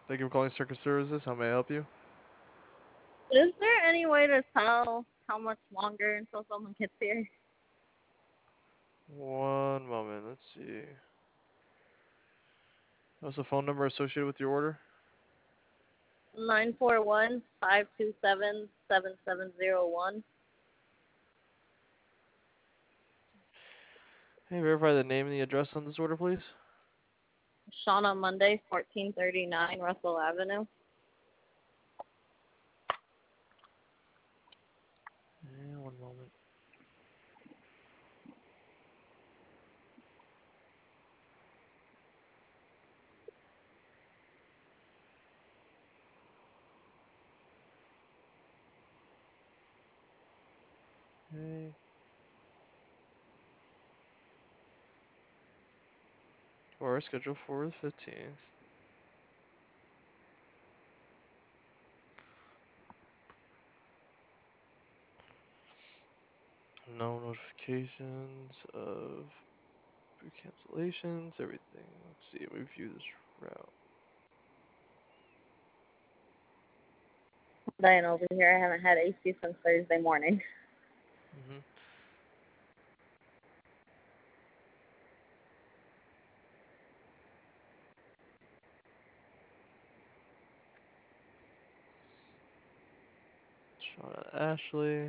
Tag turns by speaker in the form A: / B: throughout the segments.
A: Thank you for calling Circus Services. How may I help you?
B: Is there any way to tell how much longer until someone gets here?
A: One moment. Let's see. What's the phone number associated with your order?
B: 941-527-7701.
A: Can you verify the name and the address on this order, please?
B: Shauna Monday, 1439 Russell Avenue.
A: Yeah, one moment. Okay. Order scheduled for the 15th. No notifications of cancellations. Everything. Let's see. Review this route.
B: Diane over here. I haven't had AC since Thursday morning.
A: Mhm. Shauna Ashley.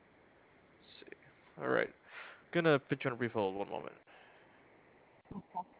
A: Let's see. All right. Gonna put you on a brief hold. One moment.